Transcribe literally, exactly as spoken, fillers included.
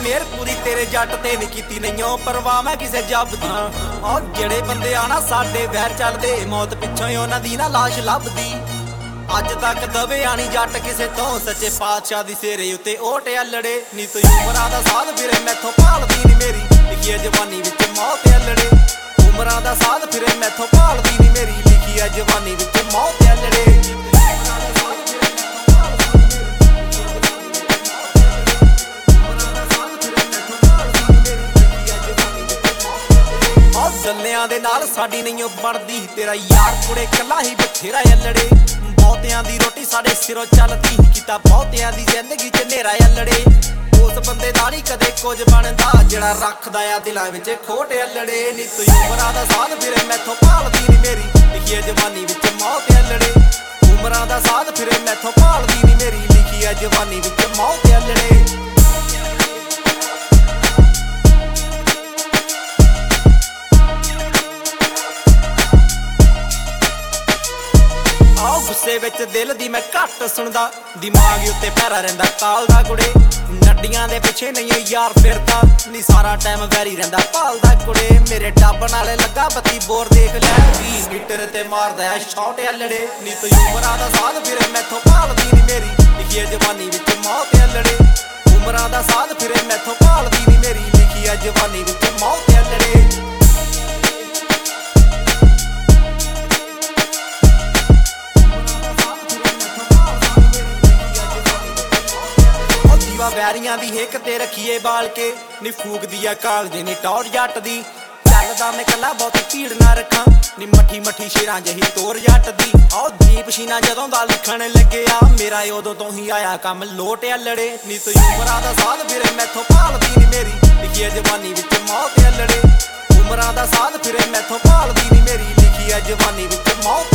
ਮੇਰ ਪੂਰੀ ਤੇਰੇ ਜੱਟ ਤੇ ਨਹੀਂ ਕੀਤੀ ਨਹੀਂਓ ਪਰਵਾਹ ਮੈਂ ਕਿਸੇ ਜੱਬ ਦੀ। ਔਰ ਜਿਹੜੇ ਬੰਦੇ ਆ ਨਾ ਸਾਡੇ ਵਹਿਰ ਚੱਲਦੇ ਮੌਤ ਪਿੱਛੋਂ ਹੀ ਉਹਨਾਂ ਦੀ ਨਾ ਲਾਸ਼ ਲੱਭਦੀ। ਅੱਜ ਤੱਕ ਦਵੇ ਆਣੀ ਜੱਟ ਕਿਸੇ ਤੋਂ ਸੱਚੇ ਪਾਤਸ਼ਾਹ ਦੀ ਸਿਰੇ ਉੱਤੇ ਓਟਿਆ ਲੜੇ ਨੀ ਤੂੰ ਉਮਰਾਂ ਦਾ ਸਾਧ ਫਿਰੇ ਮੈਥੋਂ ਭਾਲਦੀ ਨੀ ਮੇਰੀ ਲਿਖੀ ਆ ਜਵਾਨੀ ਵਿੱਚ ਮੌਤ ਲੜੇ। ਉਮਰਾਂ ਦਾ ਸਾਧ ਫਿਰੇ ਮੈਥੋਂ ਭਾਲਦੀ ਨੀ ਮੇਰੀ ਲਿਖੀ ਆ ਜਵਾਨੀ ਵਿੱਚ ਮੌਤ ਲੜੇ। ਗੱਲਿਆਂ ਦੇ ਨਾਲ ਸਾਡੀ ਨਹੀਂ ਬਣਦੀ ਤੇਰਾ ਯਾਰ ਕੁੜੇ ਕੱਲਾ ਹੀ ਬਥੇਰਾ ਲੜੇ। ਬਹੁਤਿਆਂ ਦੀ ਰੋਟੀ ਸਾਡੇ ਸਿਰੋਂ ਚੱਲਦੀ ਕੀਤਾ ਬਹੁਤਿਆਂ ਦੀ ਜ਼ਿੰਦਗੀ ਚ ਨੇਰਾ ਲੜੇ। ਉਸ ਬੰਦੇ ਦਾ ਨਹੀਂ ਕਦੇ ਕੁਝ ਬਣਦਾ ਜਿਹੜਾ ਰੱਖਦਾ ਆ ਦਿਲਾਂ ਵਿੱਚ ਖੋਟ ਲੜੇ ਨੀ ਤੂੰ ਉਮਰਾਂ ਦਾ ਸਾਧ ਫਿਰੇ ਮੈਥੋਂ ਭਾਲਦੀ ਨੀ ਮੇਰੀ ਲਿਖੀ ਆ ਜਵਾਨੀ ਵਿੱਚ ਮੌਤ ਲੜੇ। ਉਮਰਾਂ ਦਾ ਸਾਧ ਫਿਰੇ ਮੈਥੋਂ ਭਾਲਦੀ ਨੀ ਮੇਰੀ ਲਿਖੀ ਆ ਜਵਾਨੀ ਵਿੱਚ ਮੌਤ ਲੜੇ। ਗੁੱਸੇ ਵਿੱਚ ਦਿਲ ਦੀ ਮੈਂ ਘੱਟ ਸੁਣਦਾ ਦਿਮਾਗ ਉੱਤੇ ਪੈਰਾ ਰਹਿੰਦਾ ਕਾਲਦਾ ਕੁੜੇ। ਨੱਡੀਆਂ ਦੇ ਪਿੱਛੇ ਨਹੀਂ ਯਾਰ ਫਿਰਦਾ ਨੀ ਸਾਰਾ ਟਾਈਮ ਵੈਰੀ ਰਹਿੰਦਾ ਭਾਲਦਾ ਕੁੜੇ। ਮੇਰੇ ਡੱਬ ਨਾਲੇ ਲੱਗਾ ਬੱਤੀ ਬੋਰ ਦੇਖ ਲੈ ਵੀਹ ਮੀਟਰ ਤੇ ਮਾਰਦਾ ਆ ਸ਼ਾਟ ਲੜੇ ਨੀ ਤੂੰ ਉਮਰਾਂ ਦਾ ਸਾਧ ਫਿਰੇ ਮੈਥੋਂ ਭਾਲਦੀ ਨੀ ਮੇਰੀ ਲਿਖੀ ਆ ਜਵਾਨੀ ਵਿੱਚ ਮੌਤ ਲੜੇ। ਉਮਰਾਂ ਦਾ ਸਾਧ ਫਿਰੇ ਮੈਥੋਂ ਭਾਲਦੀ ਨੀ ਮੇਰੀ ਲਿਖੀ ਆ ਜਵਾਨੀ ਵਿੱਚ ਮੌਤ ਲੜੇ। ਵੈਰੀਆਂ ਦੀ ਹਿੱਕ ਤੇ ਰੱਖੀਏ ਬਾਲ ਕੇ ਨੀ ਫੂਕਦੀ ਆ ਕਾਲਜੇ ਨੀ ਟੌਰ ਜੱਟ ਦੀ। ਚੱਲਦਾ ਮੈਂ ਕੱਲਾ ਬਹੁਤੀ ਭੀੜ ਨਾ ਰੱਖਾਂ ਨੀ ਮੱਠੀ ਮੱਠੀ ਸ਼ੇਰਾਂ ਜਹੀ ਤੋਰ ਜੱਟ ਦੀ। ਆਹ ਦੀਪ ਸ਼ੀਨਾ ਜਦੋਂ ਦਾ ਲਿਖਣ ਲੱਗਿਆ ਮੇਰਾ ਉਦੋਂ ਤੋਂ ਹੀ ਆਇਆ ਕੰਮ ਲੋਟਿਆ ਲੜੇ ਨੀ ਤੂੰ ਉਮਰਾਂ ਦਾ ਸਾਧ ਫਿਰੇ ਮੈਥੋਂ ਭਾਲਦੀ ਨੀ ਮੇਰੀ ਲਿਖੀ ਆ ਜਵਾਨੀ ਵਿੱਚ ਮੌਤ ਲੜੇ। ਉਮਰਾਂ ਦਾ ਸਾਧ ਫਿਰੇ ਮੈਥੋਂ ਭਾਲਦੀ ਨੀ ਮੇਰੀ ਲਿਖੀ ਆ ਜਵਾਨੀ ਵਿੱਚ ਮੌਤ